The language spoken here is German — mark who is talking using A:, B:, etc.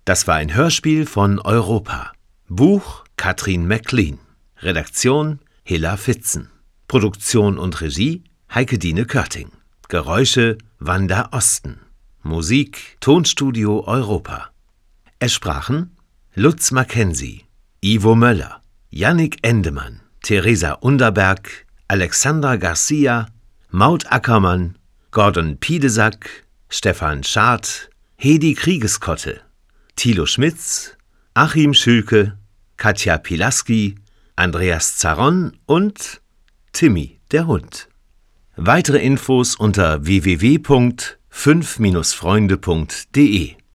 A: Das war ein Hörspiel von Europa. Buch Katrin McLean. Redaktion Hilla Fitzen. Produktion und Regie Heike-Dine Körting. Geräusche Wanda Osten. Musik Tonstudio Europa. Es sprachen Lutz Mackenzie, Ivo Möller, Jannik Endemann, Theresa Underberg, Alexandra Garcia, Maud Ackermann, Gordon Piedesack, Stefan Schad, Hedi Kriegeskotte, Thilo Schmitz, Achim Schülke, Katja Pilaski, Andreas Zaron und Timmy der Hund. Weitere Infos unter www.5-freunde.de